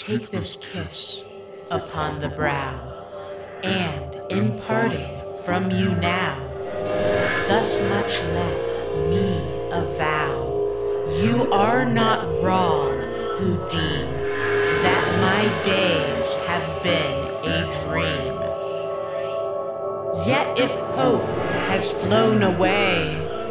take this kiss upon the brow, and in parting from you now, thus much let me avow. You are not wrong who deem that my days have been a dream. Yet if hope has flown away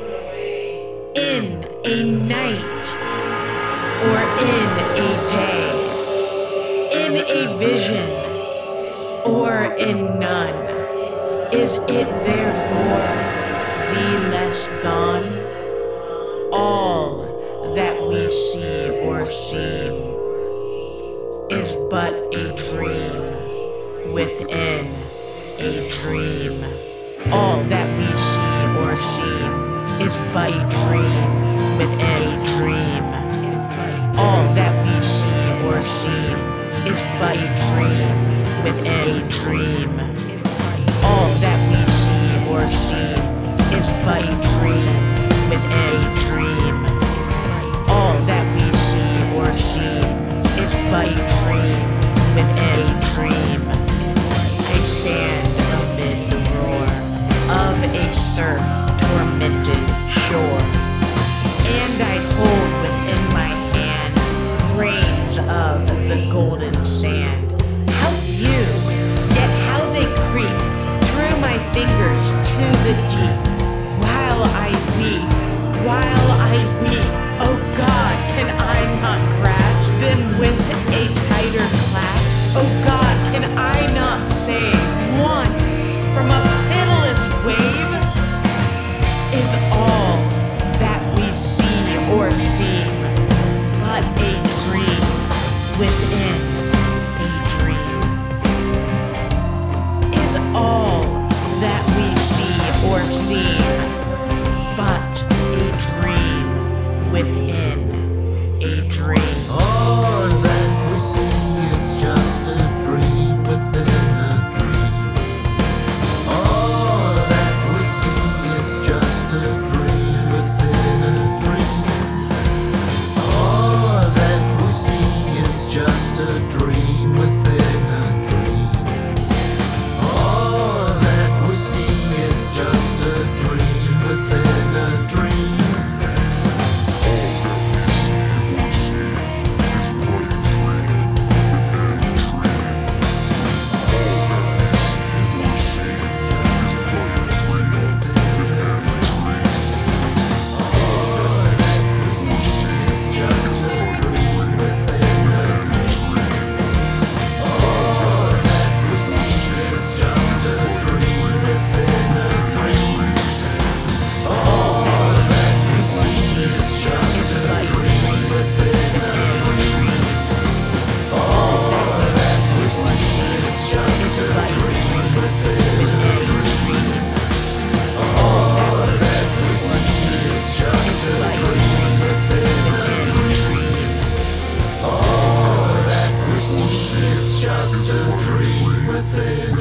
in a night or in a day, in a vision or in none, is it therefore the less gone? All that we see or seem is but a dream within a dream. All that we see or seem is but a dream within a dream. All that we see or seem is but a dream within a dream. All that we see or seem is but a dream within a dream. All that we see or seem is but a dream within a dream. I stand amid the roar of a surf-tormented shore, and I hold within my hand grains of the golden sand. How few, yet how they creep through my fingers to the deep. While I weep, oh God, can I not grasp them with a tighter clasp? Oh God, can I not save one from a pitiless wave? Is all that we see or seem but a dream within a dream? Is all that we see or seem but a dream within a dream? All that we see is just a dream within a dream. All that we see is just a dream within a dream. All that we see is just a dream within a dream. All that we see is just a dream within a dream. Just a dream within